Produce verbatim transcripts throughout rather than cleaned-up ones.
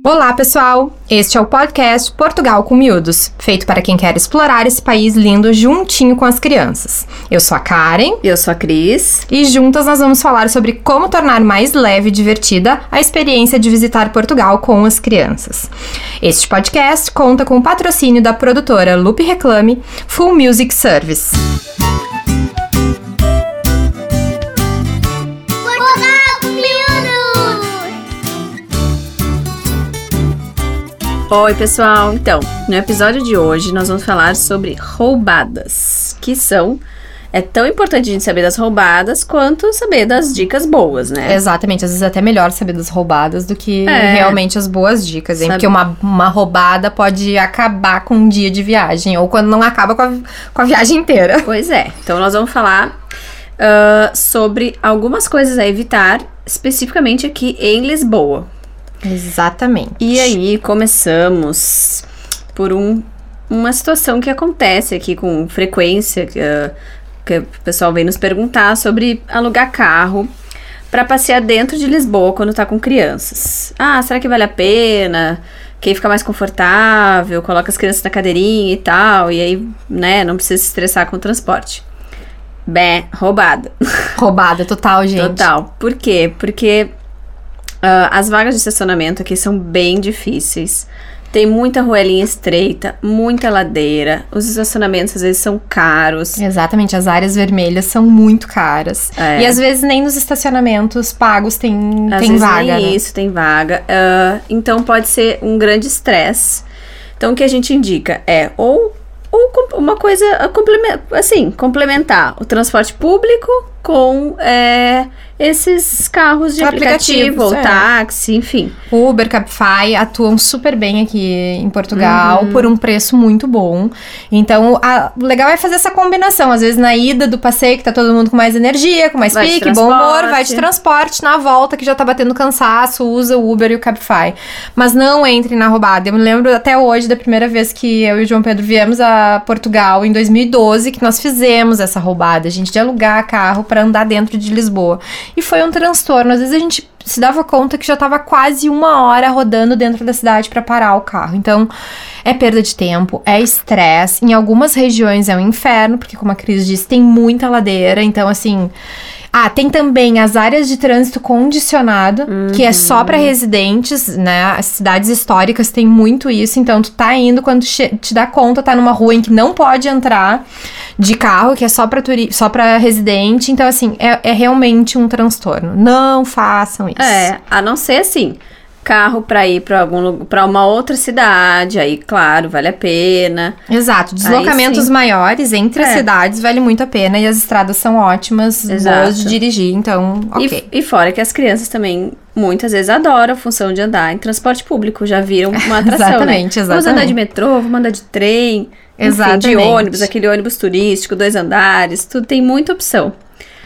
Olá, pessoal! Este é o podcast Portugal com Miúdos, feito para quem quer explorar esse país lindo juntinho com as crianças. Eu sou a Karen. Eu sou a Cris. E juntas nós vamos falar sobre como tornar mais leve e divertida a experiência de visitar Portugal com as crianças. Este podcast conta com o patrocínio da produtora Lupe Reclame, Full Music Service. Oi, pessoal! Então, no episódio de hoje nós vamos falar sobre roubadas, que são... É tão importante a gente saber das roubadas quanto saber das dicas boas, né? Exatamente, às vezes é até melhor saber das roubadas do que é. realmente as boas dicas, hein? Sabe... Porque uma, uma roubada pode acabar com um dia de viagem, ou quando não acaba com a, com a viagem inteira. Pois é, então nós vamos falar uh, sobre algumas coisas a evitar, especificamente aqui em Lisboa. Exatamente. E aí, começamos por um, uma situação que acontece aqui com frequência, que, uh, que o pessoal vem nos perguntar sobre alugar carro para passear dentro de Lisboa quando tá com crianças. Ah, será que vale a pena? Quem fica mais confortável, coloca as crianças na cadeirinha e tal, e aí, né, não precisa se estressar com o transporte. Bé, roubada. Roubada, total, gente. Total. Por quê? Porque... Uh, as vagas de estacionamento aqui são bem difíceis. Tem muita ruelinha estreita, muita ladeira. Os estacionamentos às vezes são caros. Exatamente, as áreas vermelhas são muito caras. É. E às vezes nem nos estacionamentos pagos tem, às tem vezes vaga, nem né? isso, tem vaga. Uh, então pode ser um grande estresse. Então o que a gente indica é ou, ou uma coisa assim, complementar o transporte público com é, esses carros de aplicativo, ou é. táxi, enfim. Uber, Cabify atuam super bem aqui em Portugal, uhum. por um preço muito bom. Então, a, o legal é fazer essa combinação. Às vezes, na ida do passeio, que tá todo mundo com mais energia, com mais vai pique, bom humor, vai de transporte. Na volta, que já tá batendo cansaço, usa o Uber e o Cabify. Mas não entre na roubada. Eu me lembro até hoje da primeira vez que eu e o João Pedro viemos a Portugal, em dois mil e doze, que nós fizemos essa roubada, a gente, de alugar carro para andar dentro de Lisboa. E foi um transtorno. Às vezes a gente se dava conta que já estava quase uma hora rodando dentro da cidade para parar o carro. Então, é perda de tempo, é estresse. Em algumas regiões é um inferno, porque, como a Cris disse, tem muita ladeira. Então, assim... Ah, tem também as áreas de trânsito condicionado, uhum. que é só para residentes, né? As cidades históricas têm muito isso. Então, tu tá indo, quando te, te dá conta, tá numa rua em que não pode entrar de carro, que é só pra, turi- só pra residente. Então, assim, é, é realmente um transtorno. Não façam isso. É, a não ser assim... carro para ir para algum para uma outra cidade, aí claro, vale a pena. Exato, deslocamentos maiores entre é. as cidades vale muito a pena e as estradas são ótimas, Exato. boas de dirigir, então, ok. E, e fora que as crianças também muitas vezes adoram a função de andar em transporte público, já viram uma atração, exatamente, né? Exatamente, Vamos andar de metrô, vamos andar de trem, exatamente. Enfim, de ônibus, aquele ônibus turístico, dois andares, tudo tem muita opção.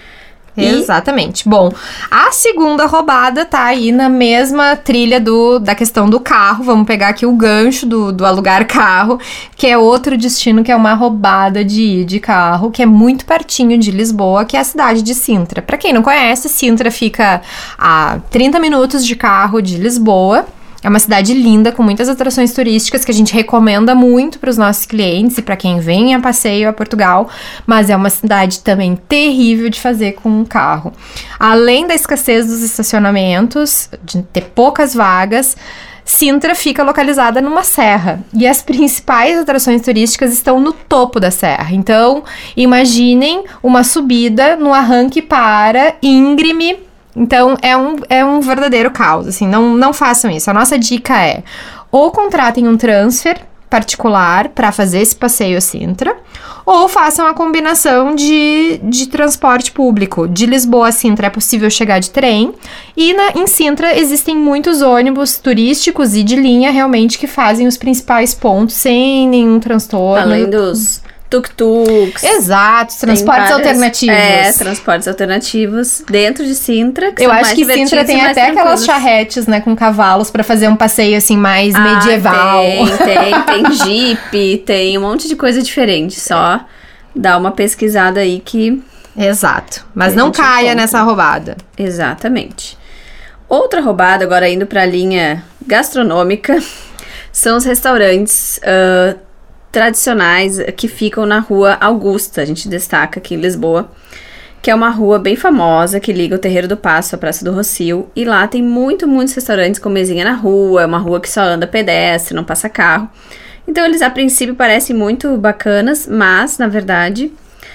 Exatamente. E... Bom, a segunda roubada tá aí na mesma trilha do, da questão do carro. Vamos pegar aqui o gancho do, do alugar carro, que é outro destino, que é uma roubada de ir de carro, que é muito pertinho de Lisboa, que é a cidade de Sintra. Pra quem não conhece, Sintra fica a trinta minutos de carro de Lisboa. É uma cidade linda, com muitas atrações turísticas que a gente recomenda muito para os nossos clientes e para quem vem a passeio a Portugal, mas é uma cidade também terrível de fazer com um carro. Além da escassez dos estacionamentos, de ter poucas vagas, Sintra fica localizada numa serra e as principais atrações turísticas estão no topo da serra. Então, imaginem uma subida no arranque para íngreme. Então, é um, é um verdadeiro caos, assim, não, não façam isso. A nossa dica é, ou contratem um transfer particular para fazer esse passeio a Sintra, ou façam a combinação de, de transporte público. De Lisboa a Sintra é possível chegar de trem, e na, em Sintra existem muitos ônibus turísticos e de linha, realmente, que fazem os principais pontos sem nenhum transtorno. Além dos... tuk-tuks. Exato, transportes várias, alternativos. É, transportes alternativos dentro de Sintra. Que Eu são acho mais que Sintra tem até aquelas charretes, né, com cavalos pra fazer um passeio assim mais ah, medieval. Tem, tem, tem jeep, tem um monte de coisa diferente. Só dá uma pesquisada aí que... Exato, mas não caia nessa roubada. Exatamente. Outra roubada, agora indo pra linha gastronômica são os restaurantes uh, tradicionais que ficam na Rua Augusta. A gente destaca aqui em Lisboa, que é uma rua bem famosa, que liga o Terreiro do Paço à Praça do Rossio. E lá tem muito, muitos restaurantes com mesinha na rua. É uma rua que só anda pedestre, não passa carro. Então, eles a princípio parecem muito bacanas, mas, na verdade...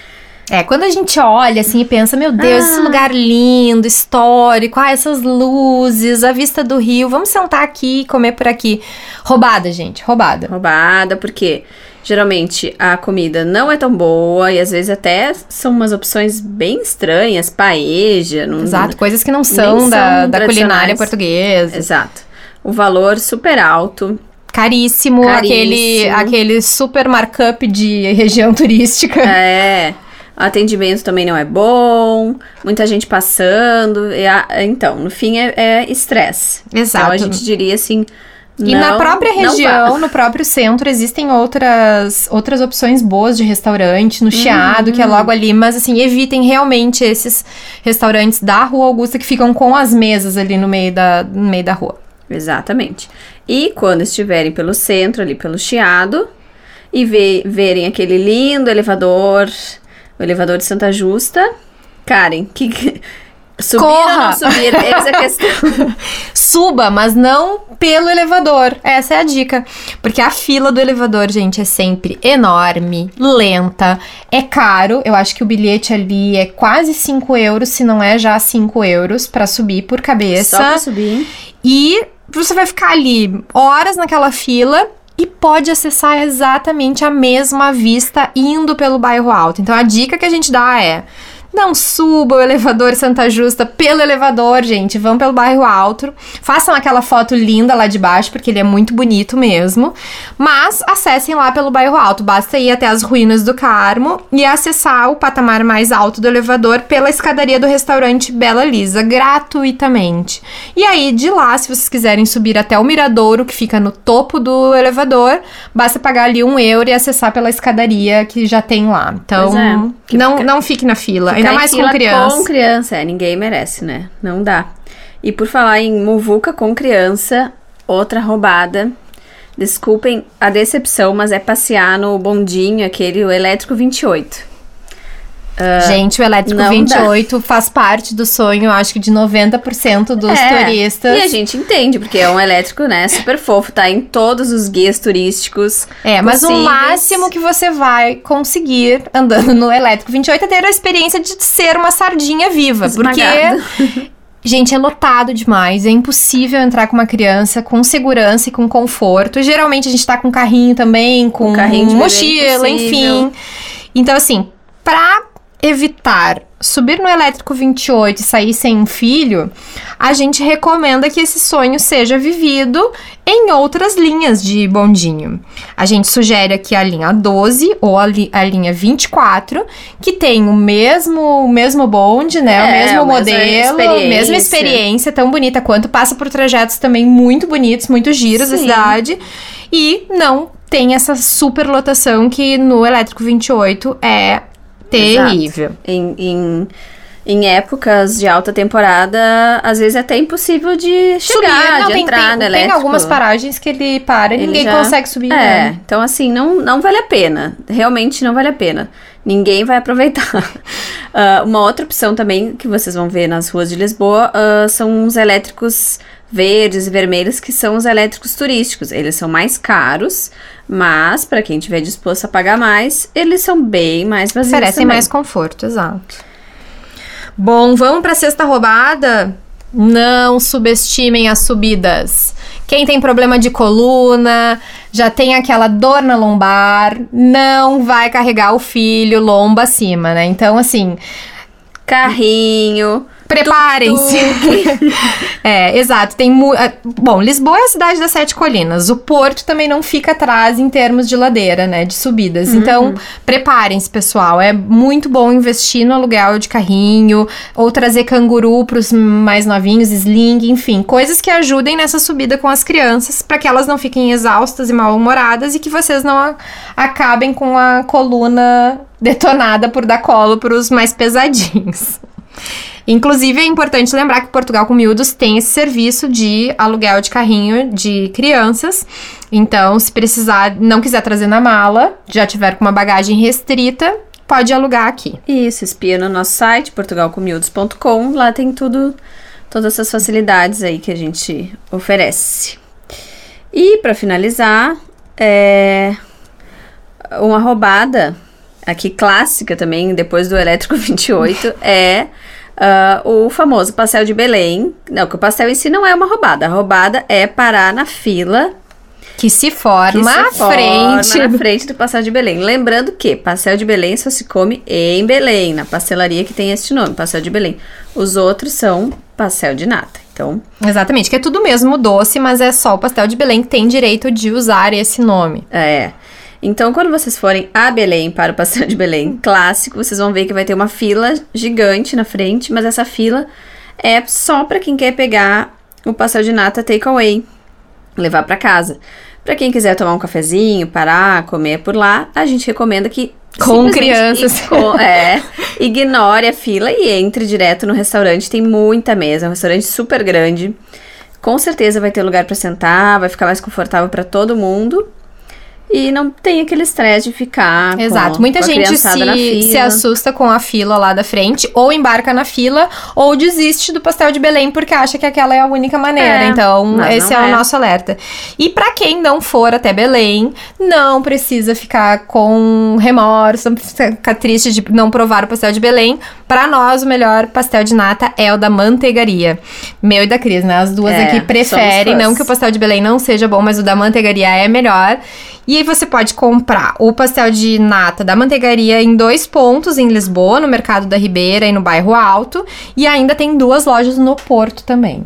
É, quando a gente olha assim e pensa, meu Deus, ah. esse lugar lindo, histórico, ah, essas luzes, a vista do rio, vamos sentar aqui e comer por aqui. Roubada, gente, roubada. Roubada, porque geralmente a comida não é tão boa e às vezes até são umas opções bem estranhas, paella. Não, Exato, coisas que não são, são da, da culinária portuguesa. Exato. O valor super alto. Caríssimo, Caríssimo. Aquele, aquele super markup de região turística. É... O atendimento também não é bom, muita gente passando. E a, então, no fim é estresse. É Exato. Então a gente diria assim. E não, na própria região, no próprio centro, existem outras, outras opções boas de restaurante, no Chiado, uhum. que é logo ali. Mas assim, evitem realmente esses restaurantes da Rua Augusta que ficam com as mesas ali no meio da, no meio da rua. Exatamente. E quando estiverem pelo centro, ali pelo Chiado, e ve, verem aquele lindo elevador... O elevador de Santa Justa. Karen, que... subir Corra. ou não subir? Essa é a questão. Suba, mas não pelo elevador. Essa é a dica. Porque a fila do elevador, gente, é sempre enorme, lenta, é caro. Eu acho que o bilhete ali é quase cinco euros, se não é já cinco euros pra subir por cabeça. Só pra subir. E você vai ficar ali horas naquela fila... E pode acessar exatamente a mesma vista indo pelo bairro Alto. Então, a dica que a gente dá é... Não suba o elevador Santa Justa pelo elevador, gente. Vão pelo bairro Alto. Façam aquela foto linda lá de baixo, porque ele é muito bonito mesmo. Mas acessem lá pelo bairro Alto. Basta ir até as ruínas do Carmo e acessar o patamar mais alto do elevador pela escadaria do restaurante Bela Lisa, gratuitamente. E aí, de lá, se vocês quiserem subir até o Miradouro, que fica no topo do elevador, basta pagar ali um euro e acessar pela escadaria que já tem lá. Então, é, não, fica... não fique na fila. Ainda mais com criança. Com criança, é, ninguém merece, né? Não dá. E por falar em muvuca com criança, outra roubada. Desculpem a decepção, mas é passear no bondinho, aquele, o elétrico vinte e oito. Uh, Gente, o elétrico vinte e oito dá. Faz parte do sonho, acho que de noventa por cento dos é, turistas. E a gente entende, porque é um elétrico, né, super fofo, tá em todos os guias turísticos É, mas possíveis. O máximo que você vai conseguir andando no elétrico vinte e oito é ter a experiência de ser uma sardinha viva. Esmagado. Porque, gente, é lotado demais, é impossível entrar com uma criança com segurança e com conforto. E, geralmente a gente tá com carrinho também, com um carrinho de mochila, enfim. Então, assim, pra evitar subir no elétrico vinte e oito e sair sem um filho, a gente recomenda que esse sonho seja vivido em outras linhas de bondinho. A gente sugere aqui a linha doze ou a, li- a linha vinte e quatro, que tem o mesmo, o mesmo bonde, né? É, o mesmo a modelo, mesma a mesma experiência, tão bonita quanto, passa por trajetos também muito bonitos, muito giros da cidade, e não tem essa superlotação que no elétrico vinte e oito é terrível. Em, em, em épocas de alta temporada, às vezes é até impossível de chegar, subir. Não, de tem, entrar tem, no elétrico. Tem algumas paragens que ele para e Ele ninguém já... consegue subir. É, né? então assim, não, não vale a pena. Realmente não vale a pena. Ninguém vai aproveitar. uh, uma outra opção também que vocês vão ver nas ruas de Lisboa uh, são os elétricos verdes e vermelhos, que são os elétricos turísticos. Eles são mais caros, mas para quem estiver disposto a pagar mais, eles são bem mais vazios. Oferecem também. mais conforto, exato. Bom, vamos para a sexta roubada? Não subestimem as subidas. Quem tem problema de coluna, já tem aquela dor na lombar, não vai carregar o filho lomba acima, né? Então, assim... Carrinho... Preparem-se. É, exato. Tem mu- Bom, Lisboa é a cidade das sete colinas. O Porto também não fica atrás em termos de ladeira, né? De subidas. Uhum. Então, preparem-se, pessoal. É muito bom investir no aluguel de carrinho, ou trazer canguru pros mais novinhos, sling, enfim. Coisas que ajudem nessa subida com as crianças, para que elas não fiquem exaustas e mal-humoradas e que vocês não a- acabem com a coluna detonada por dar colo pros mais pesadinhos. Inclusive, é importante lembrar que Portugal com Miúdos tem esse serviço de aluguel de carrinho de crianças. Então, se precisar, não quiser trazer na mala, já tiver com uma bagagem restrita, pode alugar aqui. Isso, espia no nosso site, portugal com miúdos ponto com. Lá tem tudo, todas essas facilidades aí que a gente oferece. E, para finalizar, é uma roubada aqui clássica também, depois do Elétrico vinte e oito, é uh, o famoso pastel de Belém. Não, que o pastel em si não é uma roubada. A roubada é parar na fila que se forma que se à forma frente. na frente do pastel de Belém. Lembrando que pastel de Belém só se come em Belém, na pastelaria que tem este nome, pastel de Belém. Os outros são pastel de nata. Então, exatamente, que é tudo mesmo doce, mas é só o pastel de Belém que tem direito de usar esse nome. É. Então, quando vocês forem a Belém para o pastel de Belém clássico, vocês vão ver que vai ter uma fila gigante na frente, mas essa fila é só para quem quer pegar o pastel de nata takeaway, levar para casa. Para quem quiser tomar um cafezinho, parar, comer por lá, a gente recomenda que com crianças. Com, é, ignore a fila e entre direto no restaurante. Tem muita mesa, é um restaurante super grande. Com certeza vai ter lugar para sentar, vai ficar mais confortável para todo mundo. E não tem aquele estresse de ficar Exato. com, Muita com a gente criançada na se, fila. se assusta com a fila lá da frente, ou embarca na fila, ou desiste do pastel de Belém porque acha que aquela é a única maneira. É, então, esse é, é o nosso alerta. E pra quem não for até Belém, não precisa ficar com remorso, não precisa ficar triste de não provar o pastel de Belém. Pra nós, o melhor pastel de nata é o da Manteigaria. Meu e da Cris, né? As duas É, aqui preferem. Não que o pastel de Belém não seja bom, mas o da Manteigaria é melhor. E aí você pode comprar o pastel de nata da Manteigaria em dois pontos em Lisboa, no Mercado da Ribeira e no Bairro Alto. E ainda tem duas lojas no Porto também.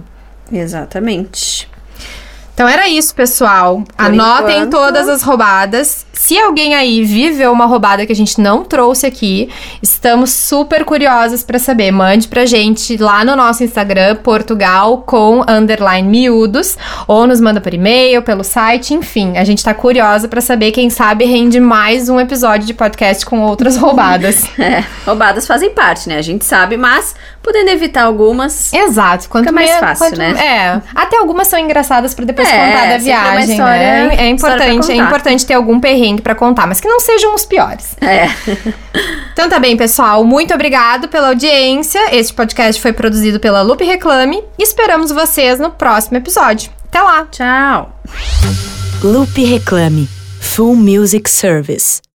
Exatamente. Então era isso, pessoal. Por Anotem enquanto. todas as roubadas. Se alguém aí viveu uma roubada que a gente não trouxe aqui, estamos super curiosas pra saber. Mande pra gente lá no nosso Instagram, Portugal com underline miúdos, ou nos manda por e-mail, pelo site, enfim. A gente tá curiosa pra saber, quem sabe rende mais um episódio de podcast com outras roubadas. É, roubadas fazem parte, né? A gente sabe, mas podendo evitar algumas, Exato. Quanto fica mais me- fácil, quanto- né? É. Até algumas são engraçadas pra depois É, contar da sempre uma viagem, história- né? É história pra importante, é contar. importante ter algum perrengue pra contar, mas que não sejam os piores. É. Então tá bem, pessoal. Muito obrigado pela audiência. Este podcast foi produzido pela Lupe Reclame e esperamos vocês no próximo episódio. Até lá! Tchau. Lupe Reclame. Full Music Service.